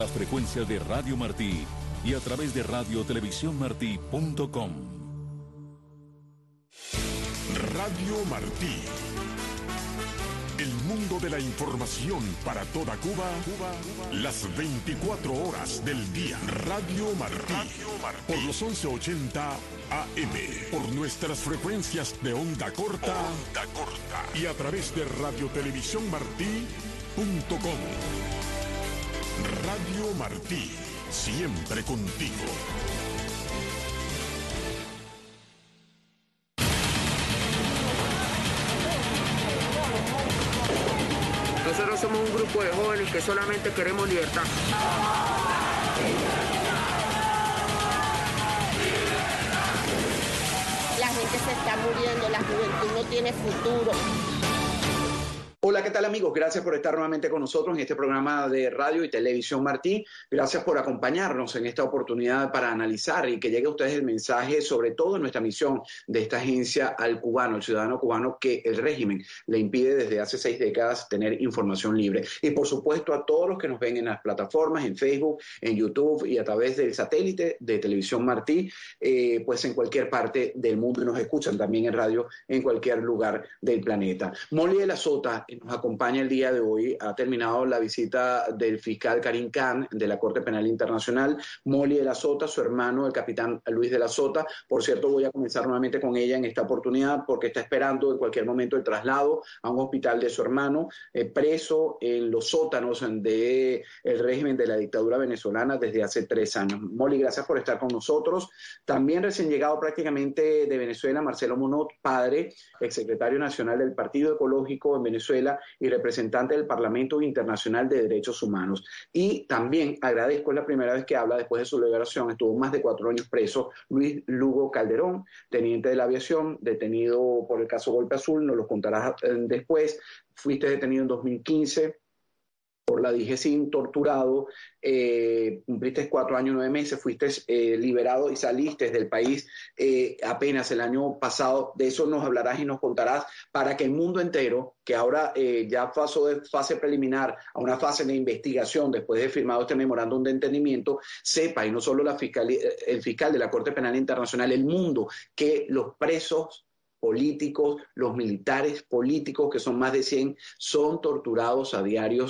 La frecuencia de Radio Martí y a través de radiotelevisiónmartí.com. Radio Martí. El mundo de la información para toda Cuba, las 24 horas del día. Radio Martí. Por los 1180 AM. Por nuestras frecuencias de onda corta. Y a través de radiotelevisiónmartí.com. Radio Martí, siempre contigo. Nosotros somos un grupo de jóvenes que solamente queremos libertad. La gente se está muriendo, la juventud no tiene futuro. Hola, ¿qué tal amigos? Gracias por estar nuevamente con nosotros en este programa de Radio y Televisión Martí. Gracias por acompañarnos en esta oportunidad para analizar y que llegue a ustedes el mensaje, sobre todo en nuestra misión de esta agencia al cubano, el ciudadano cubano, que el régimen le impide desde hace 6 décadas tener información libre. Y por supuesto a todos los que nos ven en las plataformas, en Facebook, en YouTube y a través del satélite de Televisión Martí, pues en cualquier parte del mundo y nos escuchan también en radio en cualquier lugar del planeta. Molly de la Sota nos acompaña el día de hoy. Ha terminado la visita del fiscal Karim Khan de la Corte Penal Internacional. Molly de la Sota, su hermano, el capitán Luis de la Sota. Por cierto, voy a comenzar nuevamente con ella en esta oportunidad porque está esperando en cualquier momento el traslado a un hospital de su hermano, preso en los sótanos del régimen de la dictadura venezolana desde hace 3 años. Molly, gracias por estar con nosotros. También recién llegado prácticamente de Venezuela, Marcelo Monod, padre, exsecretario nacional del Partido Ecológico en Venezuela y representante del Parlamento Internacional de Derechos Humanos. Y también agradezco, es la primera vez que habla después de su liberación, estuvo más de 4 años preso, Luis Lugo Calderón, teniente de la aviación, detenido por el caso Golpe Azul, nos lo contarás después. Fuiste detenido en 2015 por la DGCIN, torturado, cumpliste 4 años 9 meses, fuiste liberado y saliste del país apenas el año pasado. De eso nos hablarás y nos contarás para que el mundo entero, que ahora ya pasó de fase preliminar a una fase de investigación después de firmado este memorándum de entendimiento, sepa, y no solo el fiscal de la Corte Penal Internacional, el mundo, que los presos políticos, los militares políticos, que son más de 100, son torturados a diario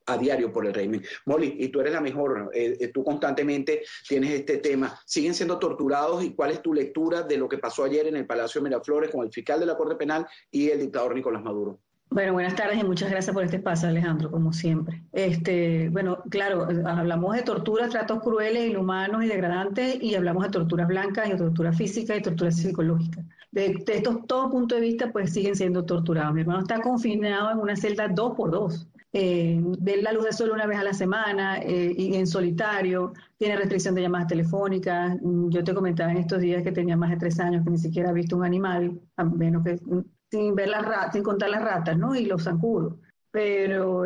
por el régimen. Molly, y tú eres la mejor, tú constantemente tienes este tema. ¿Siguen siendo torturados y cuál es tu lectura de lo que pasó ayer en el Palacio de Miraflores con el fiscal de la Corte Penal y el dictador Nicolás Maduro? Bueno, buenas tardes y muchas gracias por este espacio, Alejandro, como siempre. Bueno, claro, hablamos de torturas, tratos crueles, inhumanos y degradantes, y hablamos de torturas blancas y de tortura física y tortura psicológica. De estos todos puntos de vista, pues siguen siendo torturados. Mi hermano está confinado en una celda 2x2. Ver la luz del sol una vez a la semana y en solitario, tiene restricción de llamadas telefónicas. Yo te comentaba en estos días que tenía más de 3 años que ni siquiera ha visto un animal, a menos que sin sin contar las ratas, ¿no? Y los zancudos. Pero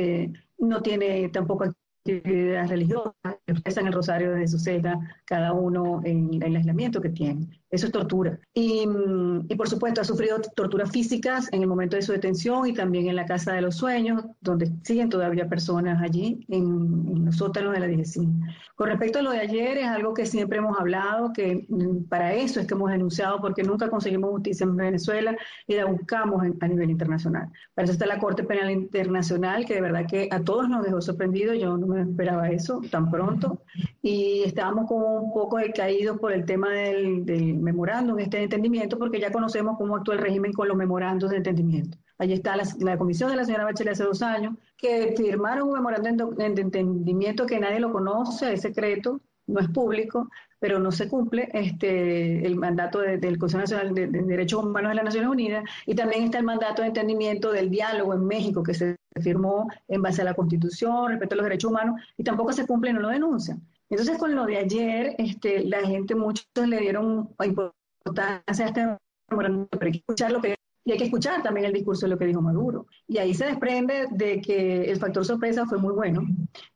no tiene tampoco actividades religiosas, rezan el rosario desde su celda, cada uno en el aislamiento que tiene. Eso es tortura. Y por supuesto ha sufrido torturas físicas en el momento de su detención y también en la Casa de los Sueños, donde siguen todavía personas allí en los sótanos de la DGCIN. Con respecto a lo de ayer, es algo que siempre hemos hablado, que para eso es que hemos denunciado, porque nunca conseguimos justicia en Venezuela y la buscamos a nivel internacional. Para eso está la Corte Penal Internacional, que de verdad que a todos nos dejó sorprendidos. Yo no me esperaba eso tan pronto y estábamos como un poco decaídos por el tema del memorándum, este entendimiento, porque ya conocemos cómo actúa el régimen con los memorandos de entendimiento. Allí está la comisión de la señora Bachelet hace 2 años, que firmaron un memorándum de entendimiento que nadie lo conoce, es secreto, no es público, pero no se cumple el mandato del Consejo Nacional de Derechos Humanos de las Naciones Unidas, y también está el mandato de entendimiento del diálogo en México, que se firmó en base a la Constitución, respecto a los derechos humanos, y tampoco se cumple y no lo denuncian. Entonces, con lo de ayer, la gente, muchos le dieron importancia a este memorándum, pero hay que escuchar y hay que escuchar también el discurso de lo que dijo Maduro. Y ahí se desprende de que el factor sorpresa fue muy bueno.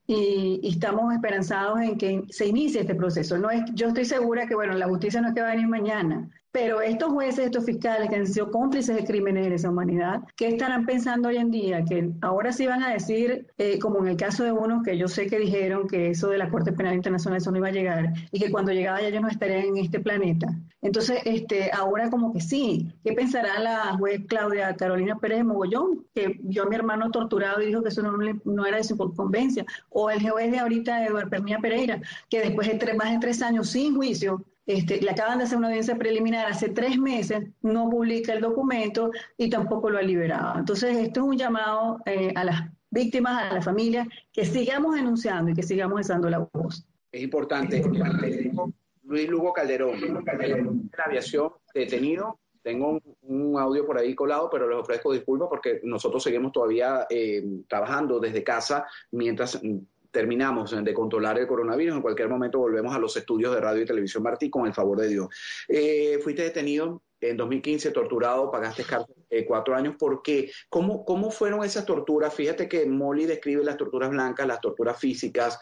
y estamos esperanzados en que se inicie este proceso. Yo estoy segura que, bueno, la justicia no es que va a venir mañana, pero estos jueces, estos fiscales que han sido cómplices de crímenes de lesa humanidad, ¿qué estarán pensando hoy en día? Que ahora sí van a decir, como en el caso de unos que yo sé que dijeron que eso de la Corte Penal Internacional eso no iba a llegar y que cuando llegaba ya ellos no estarían en este planeta. Entonces, ahora como que sí. ¿Qué pensará la juez Claudia Carolina Pérez de Mogollón, que vio a mi hermano torturado y dijo que eso no era de su conveniencia? O el juez de ahorita, Eduardo Pernilla Pereira, que después de más de 3 años sin juicio, le acaban de hacer una audiencia preliminar hace 3 meses, no publica el documento y tampoco lo ha liberado. Entonces, esto es un llamado a las víctimas, a las familias, que sigamos denunciando y que sigamos alzando la voz. Es importante. Luis Lugo Calderón, de la aviación, detenido. Tengo un audio por ahí colado, pero les ofrezco disculpas porque nosotros seguimos todavía trabajando desde casa mientras terminamos de controlar el coronavirus. En cualquier momento volvemos a los estudios de Radio y Televisión Martí, con el favor de Dios. Fuiste detenido en 2015, torturado, pagaste cárcel 4 años. ¿Por qué? ¿Cómo fueron esas torturas? Fíjate que Molly describe las torturas blancas, las torturas físicas.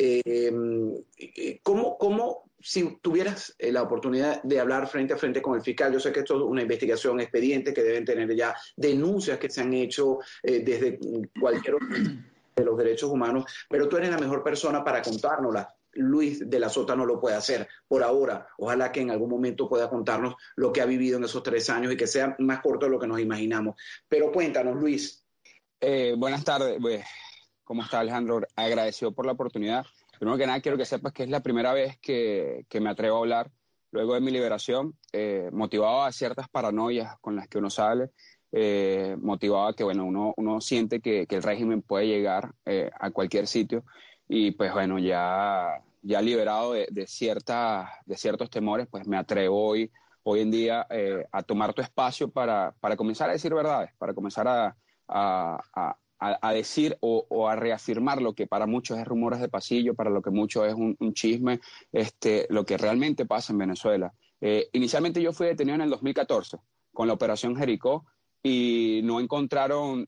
¿Cómo, si tuvieras la oportunidad de hablar frente a frente con el fiscal? Yo sé que esto es una investigación, expediente que deben tener ya, denuncias que se han hecho desde cualquier otro de los derechos humanos, pero tú eres la mejor persona para contárnosla. Luis de la Sota no lo puede hacer por ahora. Ojalá que en algún momento pueda contarnos lo que ha vivido en esos 3 años y que sea más corto de lo que nos imaginamos. Pero cuéntanos, Luis. Buenas tardes. ¿Cómo está, Alejandro? Agradecido por la oportunidad. Primero que nada, quiero que sepas que es la primera vez que me atrevo a hablar luego de mi liberación, motivado a ciertas paranoias con las que uno sale, motivado a que, bueno, uno siente que el régimen puede llegar a cualquier sitio. Y pues bueno, ya liberado de ciertos temores, pues me atrevo hoy en día a tomar tu espacio para comenzar a decir verdades, para comenzar a decir o a reafirmar lo que para muchos es rumores de pasillo, para lo que muchos es un chisme, lo que realmente pasa en Venezuela. Inicialmente yo fui detenido en el 2014 con la Operación Jericó y no encontraron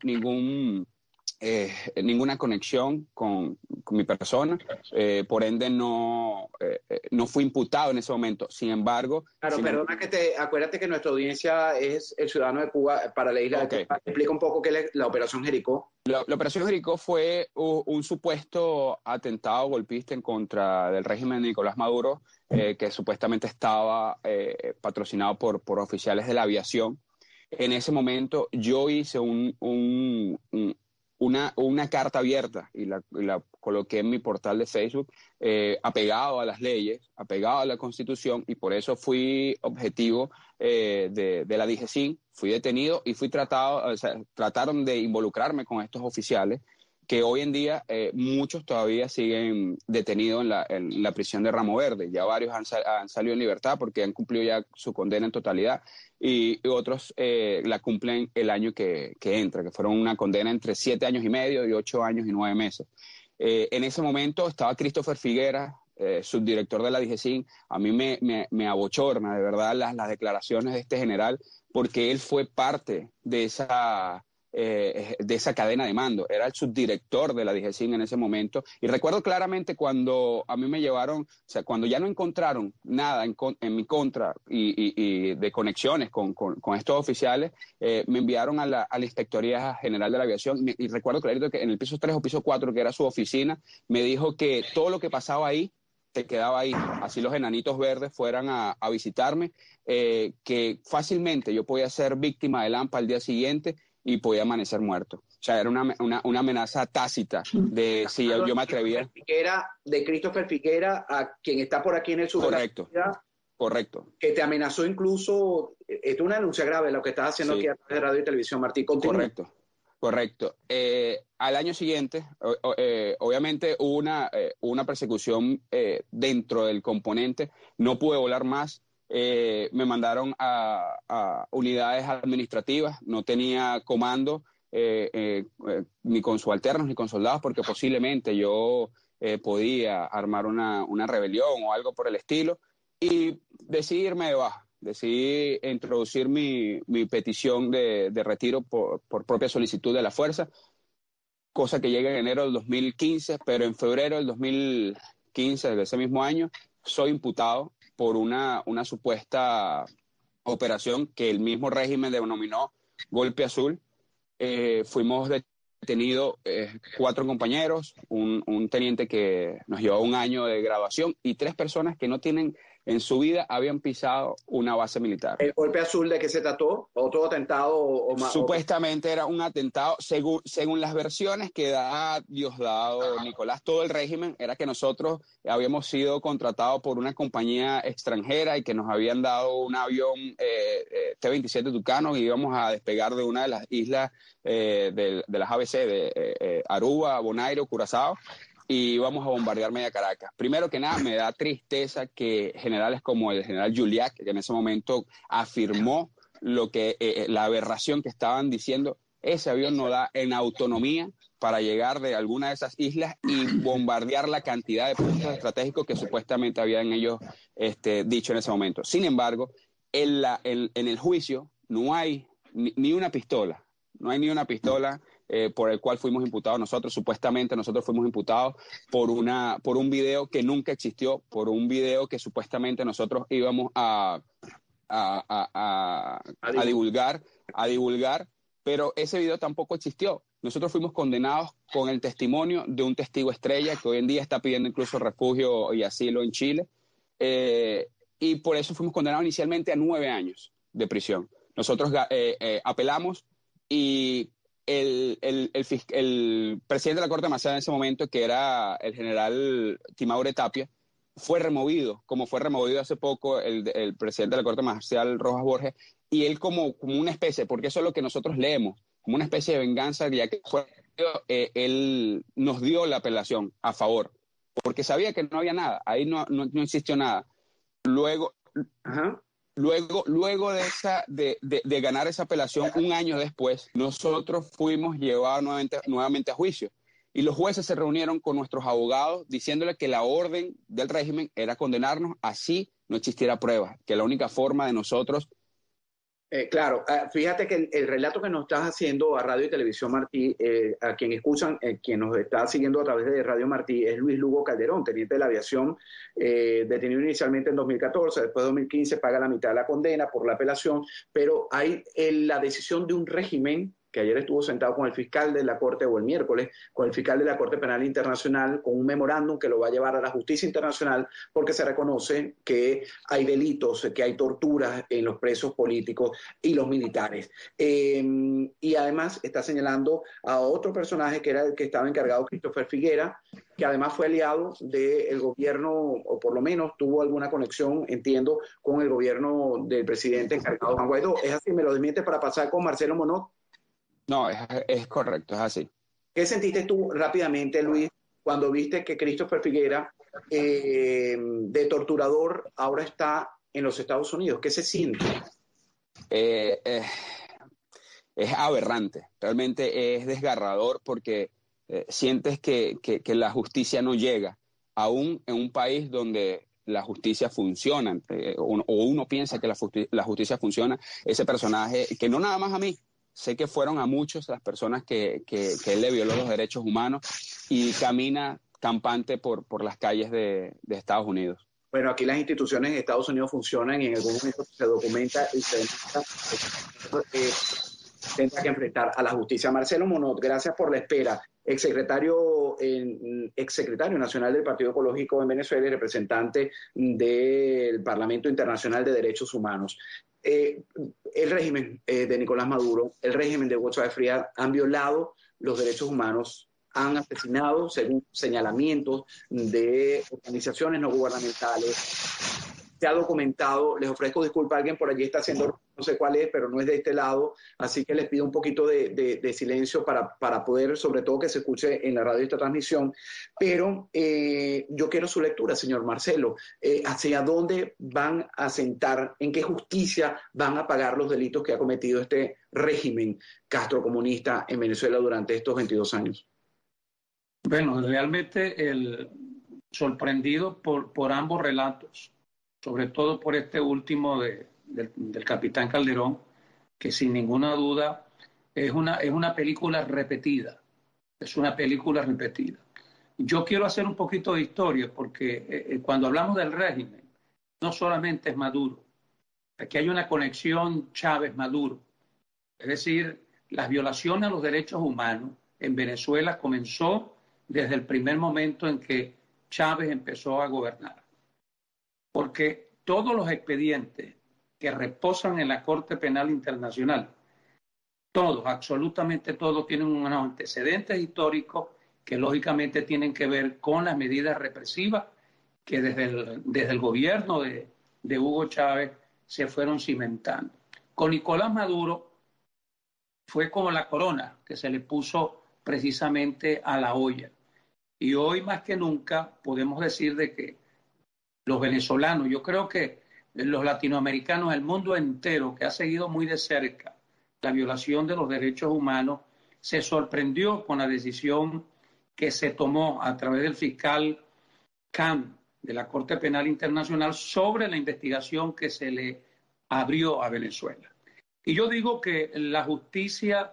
ninguna conexión con mi persona, por ende no fui imputado en ese momento. Sin embargo... Claro, perdona acuérdate que nuestra audiencia es el ciudadano de Cuba para la isla de Cuba. Explica un poco qué es la Operación Jericó. La Operación Jericó fue un supuesto atentado golpista en contra del régimen de Nicolás Maduro, que supuestamente estaba patrocinado por oficiales de la aviación. En ese momento yo hice una carta abierta y la coloqué en mi portal de Facebook, apegado a las leyes, apegado a la Constitución, y por eso fui objetivo de la DGCIN, fui detenido y fui trataron de involucrarme con estos oficiales que hoy en día muchos todavía siguen detenidos en la prisión de Ramo Verde. Ya varios han salido en libertad porque han cumplido ya su condena en totalidad y otros la cumplen el año que entra, que fueron una condena entre 7 años y medio y 8 años y 9 meses. En ese momento estaba Christopher Figuera, subdirector de la DGCIN. A mí me abochorna de verdad las declaraciones de este general, porque él fue parte de esa cadena de mando, era el subdirector de la DGCIN en ese momento, y recuerdo claramente cuando a mí me llevaron, o sea, cuando ya no encontraron nada en mi contra y de conexiones con estos oficiales, me enviaron a la Inspectoría General de la Aviación, y recuerdo clarito que en el piso 3 o piso 4, que era su oficina, me dijo que todo lo que pasaba ahí se quedaba ahí, así los enanitos verdes fueran a visitarme, que fácilmente yo podía ser víctima de Lampa al día siguiente y podía amanecer muerto. O sea, era una amenaza tácita de si yo me atrevía. De Christopher Figuera, a quien está por aquí en el sur. Correcto. Que te amenazó incluso, esto es una denuncia grave lo que estás haciendo aquí a través de Radio y Televisión, Martí. Continúa. Correcto. Al año siguiente, obviamente hubo una persecución dentro del componente, no pude volar más. Me mandaron a unidades administrativas, no tenía comando ni con subalternos ni con soldados, porque posiblemente yo podía armar una rebelión o algo por el estilo, y decidí irme de baja, decidí introducir mi petición de retiro por propia solicitud de la fuerza. cosa que llega en enero del 2015, pero en febrero del 2015, de ese mismo año, soy imputado por una supuesta operación que el mismo régimen denominó Golpe Azul. Fuimos detenidos 4 compañeros, un teniente que nos llevó 1 año de graduación y 3 personas que no tienen en su vida habían pisado una base militar. ¿El golpe azul de qué se trató? ¿Otro atentado o más? Supuestamente era un atentado, según las versiones que da Diosdado Nicolás, todo el régimen, era que nosotros habíamos sido contratados por una compañía extranjera y que nos habían dado un avión T-27 Tucano y íbamos a despegar de una de las islas de las ABC, de Aruba, Bonaire, Curazao, y íbamos a bombardear media Caracas. Primero que nada, me da tristeza que generales como el general Juliac, que en ese momento afirmó lo que la aberración que estaban diciendo, ese avión no da en autonomía para llegar de alguna de esas islas y bombardear la cantidad de puntos estratégicos que supuestamente habían ellos dicho en ese momento. Sin embargo, en el juicio no hay ni una pistola, no hay ni una pistola por el cual fuimos imputados nosotros. Supuestamente nosotros fuimos imputados por un video que nunca existió, por un video que supuestamente nosotros íbamos a divulgar, pero ese video tampoco existió. Nosotros fuimos condenados con el testimonio de un testigo estrella que hoy en día está pidiendo incluso refugio y asilo en Chile, y por eso fuimos condenados inicialmente a 9 años de prisión. Nosotros apelamos y el presidente de la Corte Marcial en ese momento, que era el general Timaure Tapia, fue removido, como fue removido hace poco el presidente de la Corte Marcial, Rojas Borges, y él como una especie, porque eso es lo que nosotros leemos, como una especie de venganza, ya que él nos dio la apelación a favor, porque sabía que no había nada, ahí no existió nada. Luego de ganar esa apelación, 1 año después, nosotros fuimos llevados nuevamente a juicio. Y los jueces se reunieron con nuestros abogados diciéndole que la orden del régimen era condenarnos así no existiera pruebas, que la única forma de nosotros... Claro, fíjate que el relato que nos estás haciendo a Radio y Televisión Martí, a quien escuchan, quien nos está siguiendo a través de Radio Martí, es Luis Lugo Calderón, teniente de la aviación, detenido inicialmente en 2014, después de 2015 paga la mitad de la condena por la apelación, pero hay la decisión de un régimen que ayer estuvo sentado con el fiscal de la Corte, o el miércoles, con el fiscal de la Corte Penal Internacional, con un memorándum que lo va a llevar a la justicia internacional, porque se reconoce que hay delitos, que hay torturas en los presos políticos y los militares. Y además está señalando a otro personaje que era el que estaba encargado, Christopher Figuera, que además fue aliado del gobierno, o por lo menos tuvo alguna conexión, entiendo, con el gobierno del presidente encargado, Juan Guaidó. ¿Es así? ¿Me lo desmiente para pasar con Marcelo Monod? No, es correcto, es así. ¿Qué sentiste tú rápidamente, Luis, cuando viste que Christopher Figuera, de torturador, ahora está en los Estados Unidos? ¿Qué se siente? Es aberrante, realmente es desgarrador porque sientes que la justicia no llega, aún en un país donde la justicia funciona, o uno piensa que la justicia funciona. Ese personaje, que no nada más a mí, sé que fueron a muchos las personas que él le violó los derechos humanos y camina campante por las calles de Estados Unidos. Bueno, aquí las instituciones de Estados Unidos funcionan y en algún momento se documenta y se tendrá que enfrentar a la justicia. Marcelo Monod, gracias por la espera. Exsecretario nacional del Partido Ecológico en Venezuela y representante del Parlamento Internacional de Derechos Humanos. El régimen de Nicolás Maduro, el régimen de Hugo Chávez Frías han violado los derechos humanos, han asesinado, según señalamientos de organizaciones no gubernamentales. Se ha documentado, les ofrezco disculpas, alguien por allí está haciendo, no sé cuál es, pero no es de este lado, así que les pido un poquito de silencio para poder, sobre todo que se escuche en la radio esta transmisión, pero yo quiero su lectura, señor Marcelo, hacia dónde van a sentar, en qué justicia van a pagar los delitos que ha cometido este régimen castrocomunista en Venezuela durante estos 22 años. Bueno, realmente sorprendido por ambos relatos, sobre todo por este último del capitán Calderón, que sin ninguna duda es una película repetida. es una película repetida. Yo quiero hacer un poquito de historia porque cuando hablamos del régimen, no solamente es Maduro, aquí hay una conexión Chávez-Maduro. Es decir, las violaciones a los derechos humanos en Venezuela comenzó desde el primer momento en que Chávez empezó a gobernar. Porque todos los expedientes que reposan en la Corte Penal Internacional, todos, absolutamente todos, tienen unos antecedentes históricos que lógicamente tienen que ver con las medidas represivas que desde el gobierno de Hugo Chávez se fueron cimentando. Con Nicolás Maduro fue como la corona que se le puso precisamente a la olla. Y hoy más que nunca podemos decir de que los venezolanos, yo creo que los latinoamericanos, el mundo entero que ha seguido muy de cerca la violación de los derechos humanos, se sorprendió con la decisión que se tomó a través del fiscal Khan de la Corte Penal Internacional sobre la investigación que se le abrió a Venezuela. Y yo digo que la justicia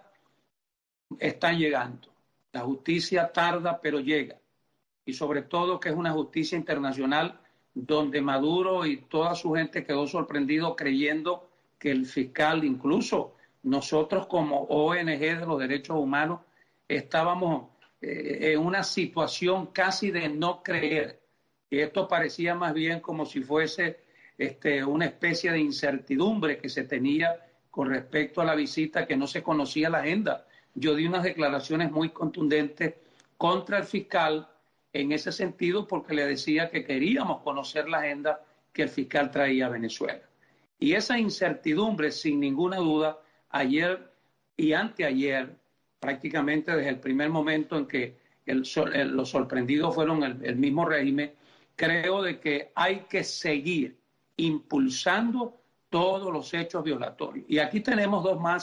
está llegando. La justicia tarda, pero llega. Y sobre todo que es una justicia internacional donde Maduro y toda su gente quedó sorprendido creyendo que el fiscal, incluso nosotros como ONG de los derechos humanos, estábamos en una situación casi de no creer. Y esto parecía más bien como si fuese una especie de incertidumbre que se tenía con respecto a la visita, que no se conocía la agenda. Yo di unas declaraciones muy contundentes contra el fiscal en ese sentido porque le decía que queríamos conocer la agenda que el fiscal traía a Venezuela. Y esa incertidumbre, sin ninguna duda, ayer y anteayer, prácticamente desde el primer momento en que los sorprendidos fueron el mismo régimen, creo de que hay que seguir impulsando todos los hechos violatorios. Y aquí tenemos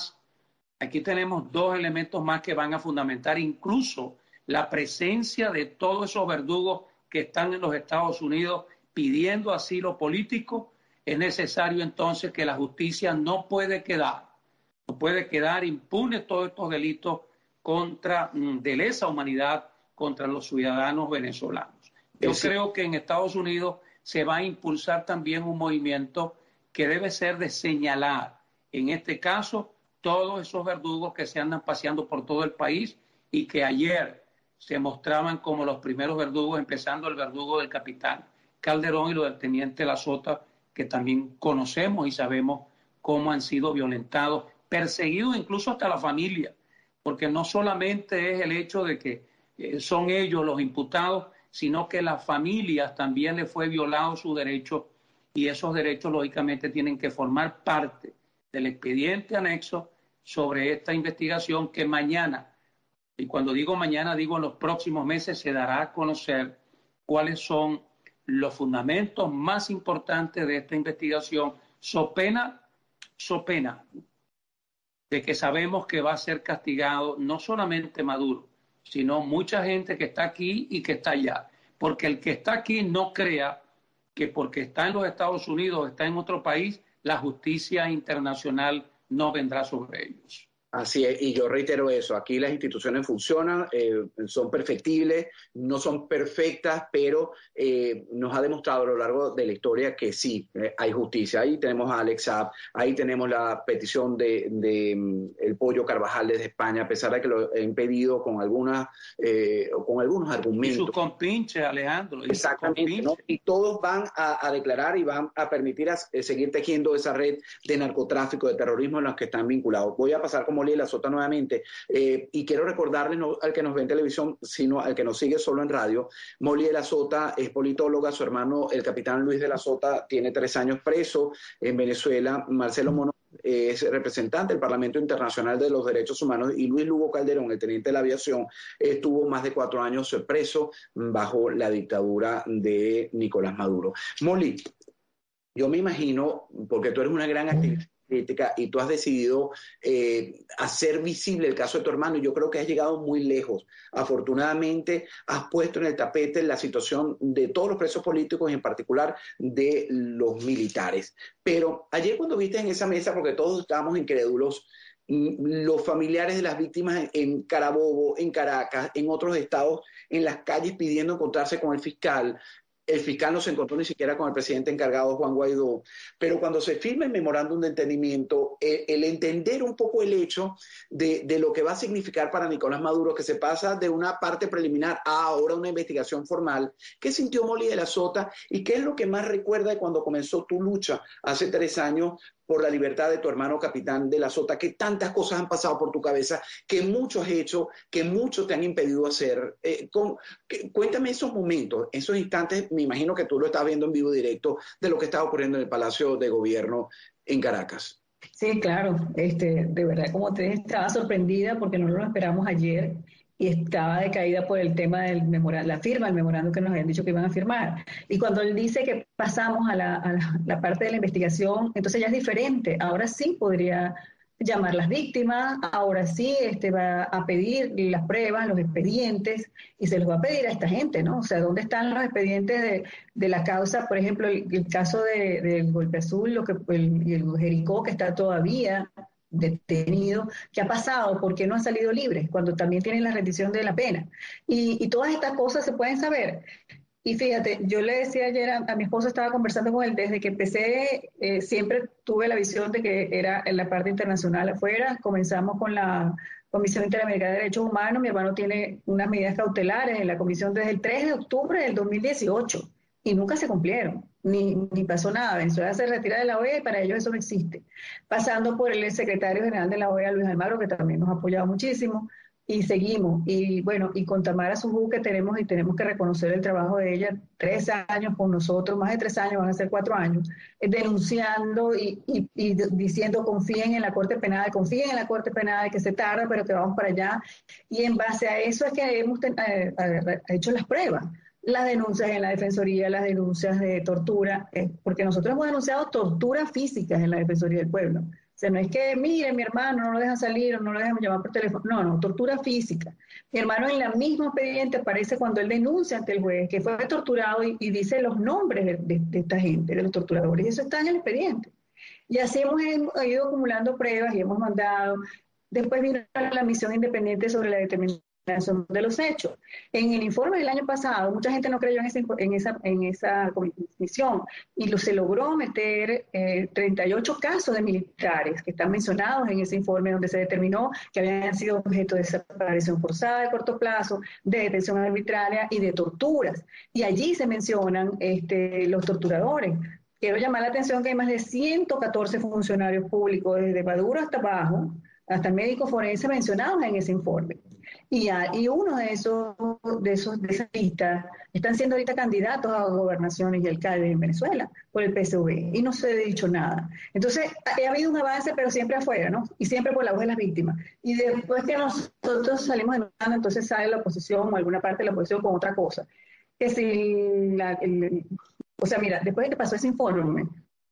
dos elementos más que van a fundamentar incluso la presencia de todos esos verdugos que están en los Estados Unidos pidiendo asilo político. Es necesario entonces que la justicia no puede quedar impune todos estos delitos de lesa humanidad contra los ciudadanos venezolanos. Yo creo que en Estados Unidos se va a impulsar también un movimiento que debe ser de señalar, en este caso, todos esos verdugos que se andan paseando por todo el país y que ayer se mostraban como los primeros verdugos, empezando el verdugo del capitán Calderón y lo del teniente La Sota, que también conocemos y sabemos cómo han sido violentados, perseguidos incluso hasta la familia, porque no solamente es el hecho de que son ellos los imputados, sino que las familias también les fue violado su derecho y esos derechos lógicamente tienen que formar parte del expediente anexo sobre esta investigación que mañana, y cuando digo mañana digo en los próximos meses, se dará a conocer cuáles son los fundamentos más importantes de esta investigación, so pena de que sabemos que va a ser castigado no solamente Maduro, sino mucha gente que está aquí y que está allá. Porque el que está aquí no crea que porque está en los Estados Unidos o está en otro país, la justicia internacional no vendrá sobre ellos. Así es, y yo reitero eso, aquí las instituciones funcionan, son perfectibles, no son perfectas, pero nos ha demostrado a lo largo de la historia que sí, hay justicia. Ahí tenemos a Alex Saab, ahí tenemos la petición de el Pollo Carvajal desde España, a pesar de que lo he impedido con algunos argumentos. Y sus compinches, Alejandro. Exactamente, ¿no? Y todos van a declarar y van a permitir seguir tejiendo esa red de narcotráfico, de terrorismo en los que están vinculados. Voy a pasar como Molly de la Sota nuevamente, y quiero recordarle, no al que nos ve en televisión, sino al que nos sigue solo en radio. Molly de la Sota es politóloga, su hermano, el capitán Luis de la Sota, tiene 3 años preso en Venezuela. Marcelo Mono es representante del Parlamento Internacional de los Derechos Humanos, y Luis Lugo Calderón, el teniente de la aviación, estuvo más de 4 años preso bajo la dictadura de Nicolás Maduro. Molly, yo me imagino, porque tú eres una gran activista política y tú has decidido hacer visible el caso de tu hermano, y yo creo que has llegado muy lejos. Afortunadamente has puesto en el tapete la situación de todos los presos políticos y en particular de los militares. Pero ayer cuando viste en esa mesa, porque todos estábamos incrédulos, los familiares de las víctimas en Carabobo, en Caracas, en otros estados, en las calles pidiendo encontrarse con el fiscal. El fiscal no se encontró ni siquiera con el presidente encargado, Juan Guaidó. Pero cuando se firma el memorándum de entendimiento, el entender un poco el hecho de lo que va a significar para Nicolás Maduro, que se pasa de una parte preliminar a ahora una investigación formal, ¿qué sintió Molly de la Sota y qué es lo que más recuerda de cuando comenzó tu lucha hace 3 años por la libertad de tu hermano capitán de la Sota? Que tantas cosas han pasado por tu cabeza, que mucho has hecho, que mucho te han impedido hacer. Cuéntame esos momentos, esos instantes, me imagino que tú lo estás viendo en vivo directo, de lo que está ocurriendo en el Palacio de Gobierno en Caracas. Sí, claro, de verdad, como te dije, estaba sorprendida porque no lo esperamos ayer y estaba decaída por el tema del la firma del memorándum que nos habían dicho que iban a firmar. Y cuando él dice que pasamos a la parte de la investigación, entonces ya es diferente. Ahora sí podría llamar las víctimas, ahora sí va a pedir las pruebas, los expedientes, y se los va a pedir a esta gente, ¿no? O sea, ¿dónde están los expedientes de la causa? Por ejemplo, el caso del Golpe Azul y el Jericó, que está todavía detenido. ¿Qué ha pasado? ¿Por qué no han salido libres cuando también tienen la rendición de la pena? Y todas estas cosas se pueden saber. Y fíjate, yo le decía ayer a mi esposo, estaba conversando con él, desde que empecé, siempre tuve la visión de que era en la parte internacional afuera. Comenzamos con la Comisión Interamericana de Derechos Humanos. Mi hermano tiene unas medidas cautelares en la comisión desde el 3 de octubre del 2018 y nunca se cumplieron, ni pasó nada. Venezuela se retira de la OEA y para ellos eso no existe. Pasando por el secretario general de la OEA, Luis Almagro, que también nos ha apoyado muchísimo, y seguimos. Y bueno, y con Tamara Sujú, que tenemos que reconocer el trabajo de ella, 3 años con nosotros, más de 3 años, van a ser 4 años, denunciando y diciendo confíen en la Corte Penal, que se tarda, pero que vamos para allá. Y en base a eso es que hemos hecho las pruebas. Las denuncias en la Defensoría, las denuncias de tortura, porque nosotros hemos denunciado torturas físicas en la Defensoría del Pueblo. O sea, no es que, mire, mi hermano no lo dejan salir o no lo dejan llamar por teléfono. No, tortura física. Mi hermano en la misma expediente aparece cuando él denuncia ante el juez que fue torturado y dice los nombres de esta gente, de los torturadores. Y eso está en el expediente. Y así hemos ido acumulando pruebas y hemos mandado. Después vino la misión independiente sobre la determinación de los hechos. En el informe del año pasado, mucha gente no creyó en esa comisión y se logró meter 38 casos de militares que están mencionados en ese informe, donde se determinó que habían sido objeto de desaparición forzada de corto plazo, de detención arbitraria y de torturas. Y allí se mencionan los torturadores. Quiero llamar la atención que hay más de 114 funcionarios públicos, desde Maduro hasta abajo, hasta el médico forense, mencionados en ese informe. Y uno de esas listas están siendo ahorita candidatos a gobernaciones y alcaldes en Venezuela por el PSV y no se ha dicho nada. Entonces, ha habido un avance, pero siempre afuera, ¿no? Y siempre por la voz de las víctimas. Y después que nosotros salimos denunciando, entonces sale la oposición o alguna parte de la oposición con otra cosa. Que si o sea, mira, después de que pasó ese informe,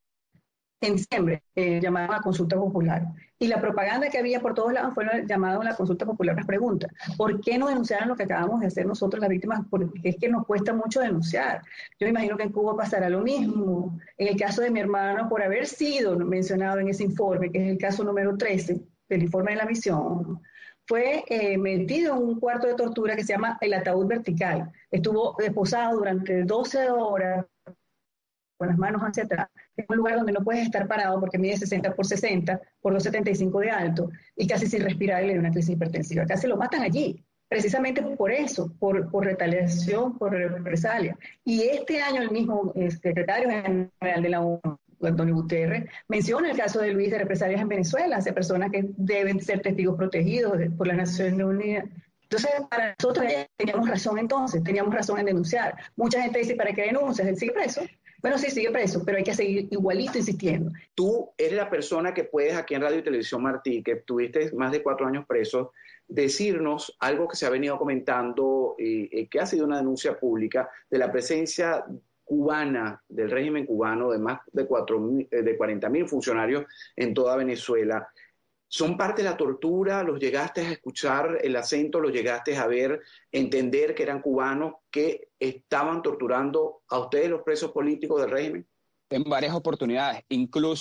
en diciembre llamaron a consulta popular. Y la propaganda que había por todos lados fue llamada a la consulta popular. Las preguntas: ¿por qué no denunciaron lo que acabamos de hacer nosotros las víctimas? Porque es que nos cuesta mucho denunciar. Yo me imagino que en Cuba pasará lo mismo. En el caso de mi hermano, por haber sido mencionado en ese informe, que es el caso número 13 del informe de la misión, fue metido en un cuarto de tortura que se llama el ataúd vertical. Estuvo esposado durante 12 horas con las manos hacia atrás, en un lugar donde no puedes estar parado porque mide 60 por 60 por 2,75 de alto y casi sin respirar y le dio una crisis hipertensiva. Casi lo matan allí, precisamente por eso, por retaliación, por represalia. Y este año el mismo secretario general de la ONU, Antonio Guterres, menciona el caso de Luis de represalias en Venezuela hacia personas que deben ser testigos protegidos por las Naciones Unidas. Entonces, para nosotros teníamos razón en denunciar. Mucha gente dice, ¿para qué denuncias? ¿Él sigue preso? Bueno, sí, sigue preso, pero hay que seguir igualito insistiendo. Tú eres la persona que puedes, aquí en Radio y Televisión Martí, que tuviste más de 4 años preso, decirnos algo que se ha venido comentando, que ha sido una denuncia pública de la presencia cubana, del régimen cubano, de más de 40.000 funcionarios en toda Venezuela. ¿Son parte de la tortura? ¿Los llegaste a escuchar el acento? ¿Los llegaste a ver, entender que eran cubanos que estaban torturando a ustedes, los presos políticos del régimen? En varias oportunidades. Incluso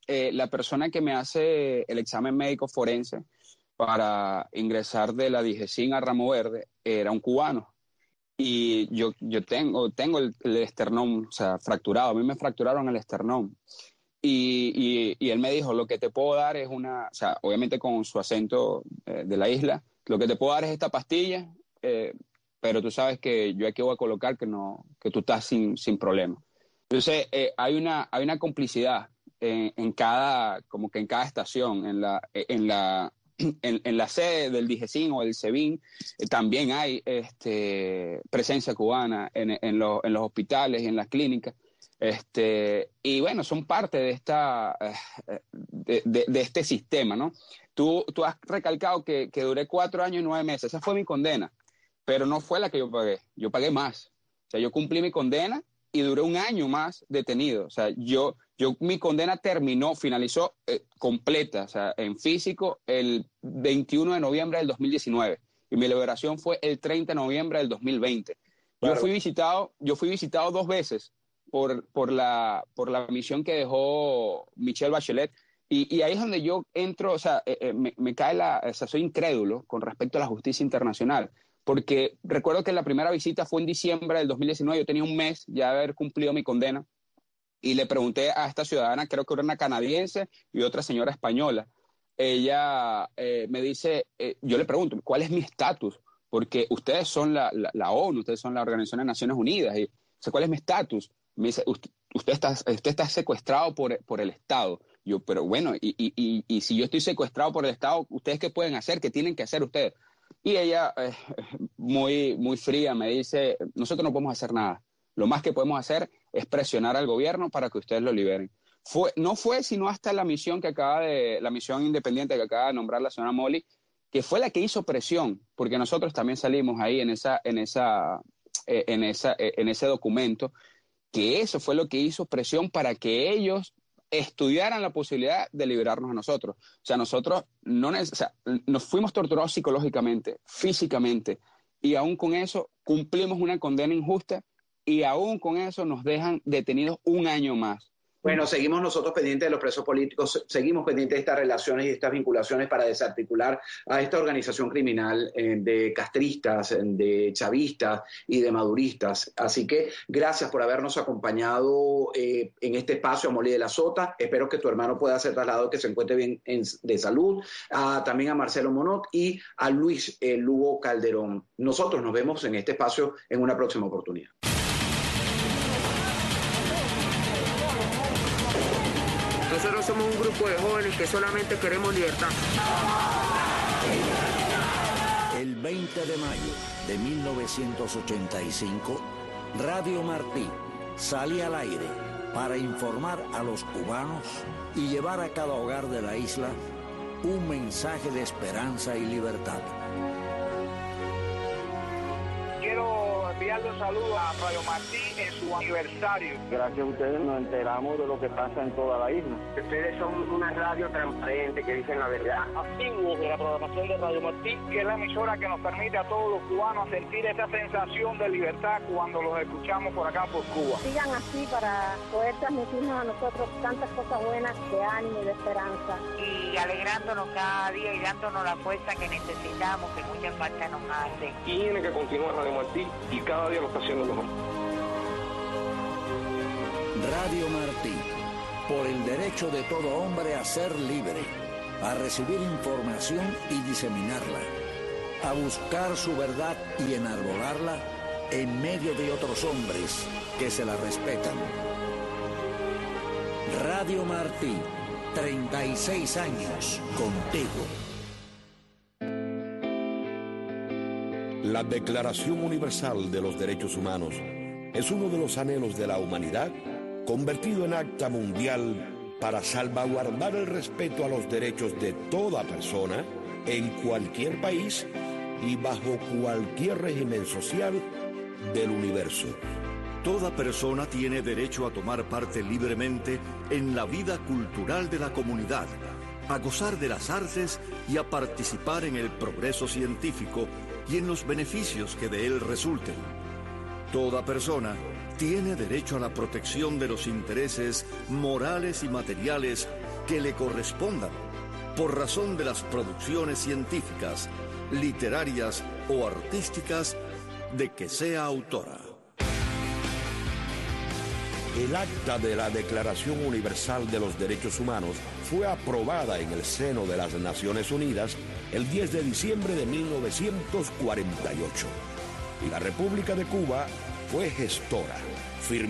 la persona que me hace el examen médico forense para ingresar de la DIGESIN a Ramo Verde era un cubano. Y yo tengo el esternón, o sea, fracturado. A mí me fracturaron el esternón. Y él me dijo, lo que te puedo dar es o sea, obviamente con su acento de la isla, lo que te puedo dar es esta pastilla, pero tú sabes que yo aquí voy a colocar que tú estás sin problema. Entonces, hay una complicidad en cada estación, en la sede del DIGESIN o del SEBIN, también hay presencia cubana en los hospitales y en las clínicas. Y bueno, son parte de este sistema, ¿no? Tú has recalcado que duré 4 años y 9 meses. Esa fue mi condena, pero no fue la que yo pagué. Yo pagué más. O sea, yo cumplí mi condena y duré 1 año más detenido. O sea, mi condena finalizó completa, o sea, en físico, el 21 de noviembre del 2019. Y mi liberación fue el 30 de noviembre del 2020. Claro. Yo fui visitado 2 veces por la misión que dejó Michelle Bachelet, y ahí es donde yo entro, o sea, me cae o sea, soy incrédulo con respecto a la justicia internacional, porque recuerdo que la primera visita fue en diciembre del 2019, yo tenía 1 mes ya de haber cumplido mi condena, y le pregunté a esta ciudadana, creo que era una canadiense y otra señora española, ella me dice, yo le pregunto, ¿cuál es mi estatus? Porque ustedes son la ONU, ustedes son la Organización de Naciones Unidas, y ¿cuál es mi estatus? Me dice, usted está secuestrado por el Estado. Yo, pero bueno, y si yo estoy secuestrado por el Estado, ¿ustedes qué pueden hacer? ¿Qué tienen que hacer ustedes? Y ella, muy, muy fría, me dice, nosotros no podemos hacer nada. Lo más que podemos hacer es presionar al gobierno para que ustedes lo liberen. No fue sino hasta la misión independiente que acaba de nombrar la señora Molly, que fue la que hizo presión, porque nosotros también salimos ahí en ese documento, que eso fue lo que hizo presión para que ellos estudiaran la posibilidad de liberarnos a nosotros. O sea, nosotros nos fuimos torturados psicológicamente, físicamente, y aún con eso cumplimos una condena injusta, y aún con eso nos dejan detenidos 1 año más. Bueno, seguimos nosotros pendientes de los presos políticos, seguimos pendientes de estas relaciones y estas vinculaciones para desarticular a esta organización criminal de castristas, de chavistas y de maduristas. Así que gracias por habernos acompañado en este espacio a Molly de la Sota. Espero que tu hermano pueda ser trasladado, que se encuentre bien de salud. También a Marcelo Monod y a Luis Lugo Calderón. Nosotros nos vemos en este espacio en una próxima oportunidad. Nosotros somos un grupo de jóvenes que solamente queremos libertad. El 20 de mayo de 1985, Radio Martí salía al aire para informar a los cubanos y llevar a cada hogar de la isla un mensaje de esperanza y libertad. Quiero enviarle un saludo a Radio Martí en su aniversario. Gracias a ustedes nos enteramos de lo que pasa en toda la isla. Ustedes son una radio transparente que dicen la verdad. Activos de la programación de Radio Martí, que es la emisora que nos permite a todos los cubanos sentir esa sensación de libertad cuando los escuchamos por acá por Cuba. Sigan así para poder transmitirnos a nosotros tantas cosas buenas de ánimo y de esperanza. Y alegrándonos cada día y dándonos la fuerza que necesitamos, que mucha falta nos hace. Y tiene que continuar Radio Martí y cada día lo está haciendo mejor. Radio Martí, por el derecho de todo hombre a ser libre, a recibir información y diseminarla, a buscar su verdad y enarbolarla en medio de otros hombres que se la respetan. Radio Martí, 36 años contigo. La Declaración Universal de los Derechos Humanos es uno de los anhelos de la humanidad convertido en acta mundial para salvaguardar el respeto a los derechos de toda persona en cualquier país y bajo cualquier régimen social del universo. Toda persona tiene derecho a tomar parte libremente en la vida cultural de la comunidad, a gozar de las artes y a participar en el progreso científico y en los beneficios que de él resulten. Toda persona tiene derecho a la protección de los intereses morales y materiales que le correspondan por razón de las producciones científicas, literarias o artísticas de que sea autora. El acta de la Declaración Universal de los Derechos Humanos fue aprobada en el seno de las Naciones Unidas el 10 de diciembre de 1948 y la República de Cuba fue gestora.